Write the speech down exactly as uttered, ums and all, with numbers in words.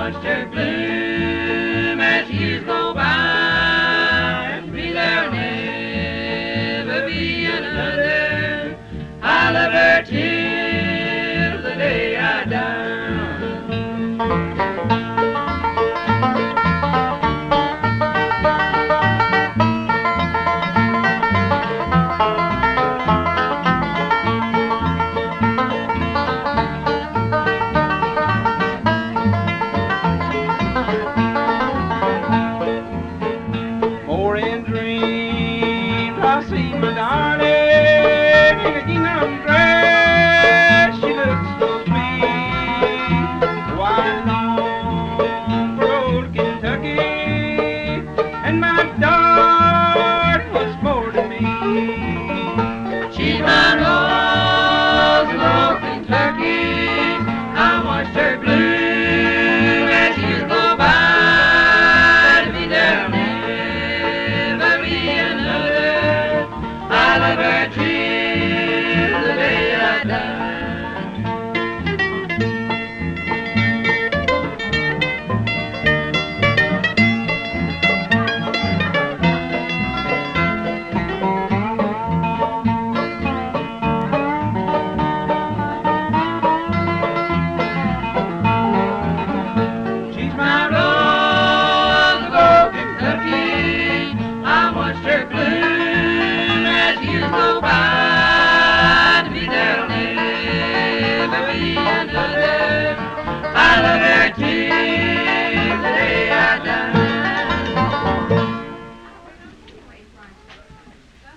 watched her bloom as years go by. Be there'll never be another. I love her till the day I die. More in dreams I see my darling in a gingham dress. She looks so sweet. Oh, I long for old Kentucky, and my darling was more to me. She's my rose of old Kentucky. I watched her bloom as years go by. To be there'll never be another. I love her till the day I die. She's my rose of old Kentucky. I watched her bloom as years go by. To be there'll never be another. I love her till